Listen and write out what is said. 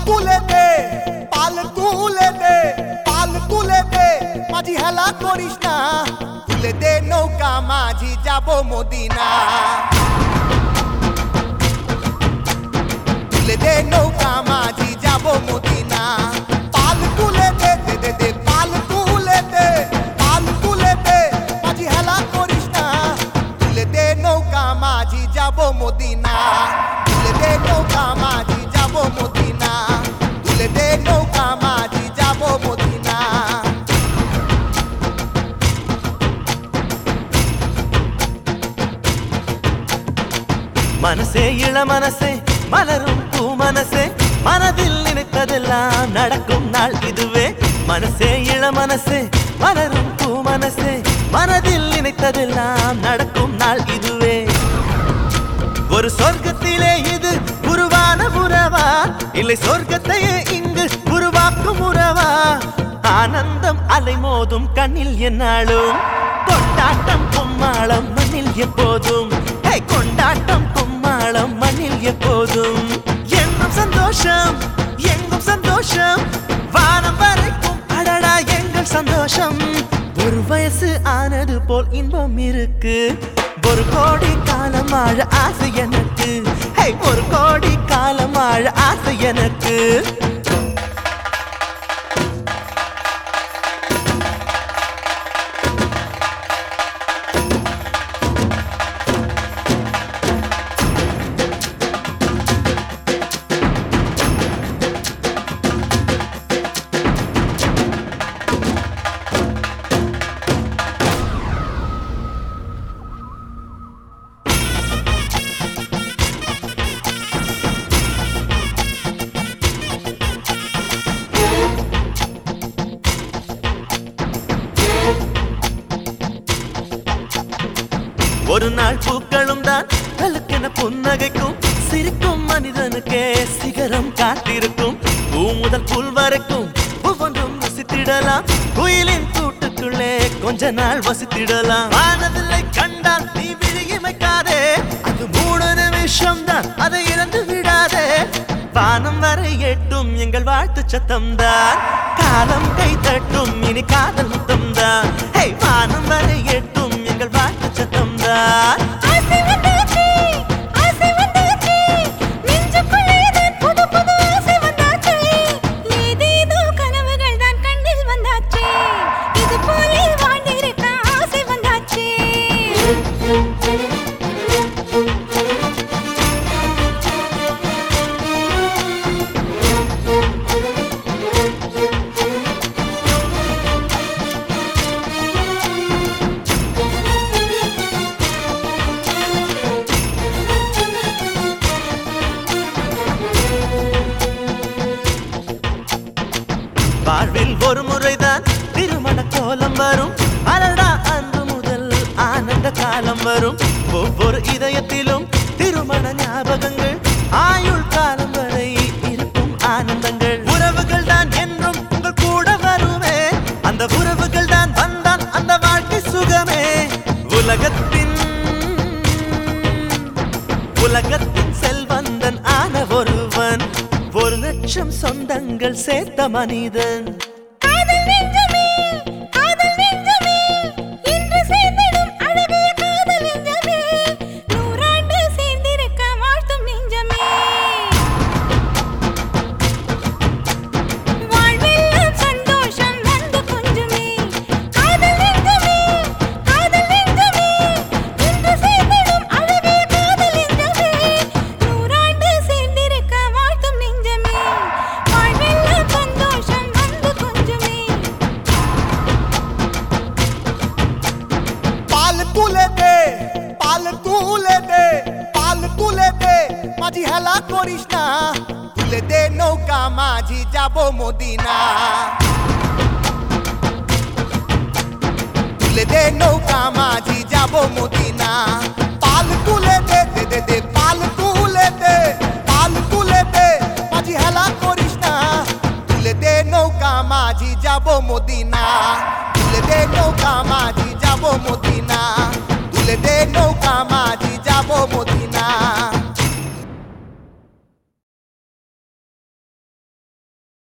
তুলে দে পাল তুলে দে পাল তুলে দে মাঝি হেলা করিস না তুলে দে নৌকা মাঝি যাব মদিনা তুলে দে নৌকা মাঝি যাব মদিনা পাল তুলে দে দে দে দে পাল তুলে দে মাঝি হেলা করিস না তুলে দে নৌকা মাঝি যাব মদিনা তুলে দে নৌকা মাঝি যাব মদিনা তুলে দে নৌকা মাঝি যাব মদিনা மனசே இள மனசே மலரும் பூ மனசே மனதில் நினைத்ததெல்லாம் நடக்கும் நாள் இதுவே மனசே இள மனசே மலரும் பூ மனசே மனதில் நினைத்ததெல்லாம் நடக்கும் நாள் இதுவே ஒரு சொர்க்கத்திலே இது உருவான உறவா இல்லை சொர்க்கத்தையே இங்கு உருவாக்கும் உறவா ஆனந்தம் அலைமோதும் கண்ணில் என்னாலும் கொண்டாட்டம் கும்மாளம் மண்ணில் எப்போதும் கொண்டாட்டம் கும்மாளம் மண்ணில் எப்போதும் எங்கும் சந்தோஷம் எங்கும் சந்தோஷம் வானம் வரைக்கும் அடடா எங்கள் சந்தோஷம் ஒரு வயசு ஆனது போல் இன்பம் இருக்கு ஒரு கோடி காலம் வாழ ஆசை எனக்கு ஒரு கோடி காலம் வாழ ஆசை எனக்கு ஒரு நாள் பூக்களும் தான் கலக்கென புன்னகைக்கும் சிரிக்கும் மனிதனுக்கே சிகரம் காத்திருக்கும் பூ முதல் புல் வரைக்கும் ஒவ்வொன்றும் வசித்திடலாம் குயிலின் கூட்டுக்குள்ளே கொஞ்ச நாள் வசித்திடலாம் வானவில்லை கண்டால் நீ விழியமைக்காதே அது 3 நிமிஷம் தான் அதை இறந்து விடாதே வானம் வரை எட்டும் எங்கள் வாழ்த்து சத்தம் தான் காலம் கை தட்டும் இனி காதல் முத்தம் தான் வானம் வரை எட்டும் எங்கள் வாழ்த்து சத்தம் தான் வாழ்வில் ஒரு முறைதான் திருமண கோலம் வரும் அடடா அன்று முதல் ஆனந்த காலம் வரும் ஒவ்வொரு இதயத்திலும் திருமண ஞாபகங்கள் ஆயுள் காலம் வரை இருக்கும் ஆனந்தங்கள் உறவுகள் தான் என்றும் உங்கள் கூட வருமே அந்த உறவுகள் தான் வந்தால் அந்த வாழ்க்கை சுகமே உலகத்தின் செல்வந்தன் ஆன ஒருவன் 1 லட்சம் சொந்தங்கள் சேர்த்த மனிதன் মাঝি হেলা করিস না তুলে দে নৌকা মাঝি যাব মদিনা তুলে দে নৌকা মাঝি যাব মদিনা পাল তুলে দে দে দে দে পাল তুলে দে মাঝি হেলা করিস না তুলে দে নৌকা মাঝি যাব মদিনা তুলে দে নৌকা মাঝি যাব মদিনা তুলে দে নৌকা